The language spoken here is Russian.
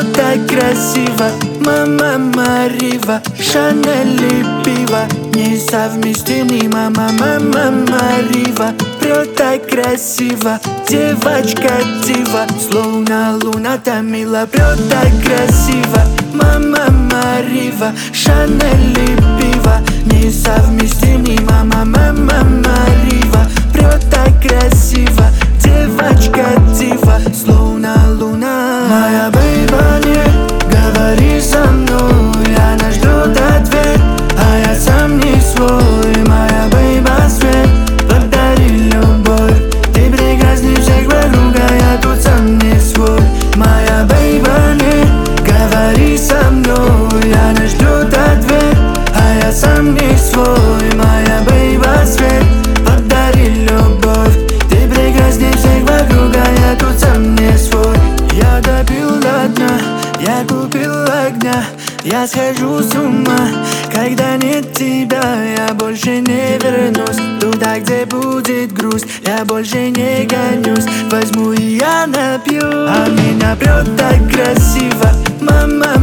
прет так красиво. Мама Марива, Шанель и пиво несовместимый. Мама Марива, прет так красиво. Девочка дива, словно луна Тамила. Прет так красиво. Мама Марива, Шанель и пиво несовместимый. Мама Марива, прет так красиво. Девочка дива, словно луна. Моя бейба, не говори со мной, она ждет ответ, а я сам не свой. Моя бейба, свет, подари любовь. Ты прекрасней всех вокруг, а я тут сам не свой. Моя бейба, не говори со мной, она ждет ответ, а я сам не свой. Моя бейба, свет, подари любовь. Ты прекрасней всех вокруг, а я тут сам не свой. Я допил до дна, я купил огня. Я схожу с ума, когда нет тебя. Я больше не вернусь туда, где будет грусть. Я больше не гонюсь, возьму и я напью. А меня прет так красиво. Мама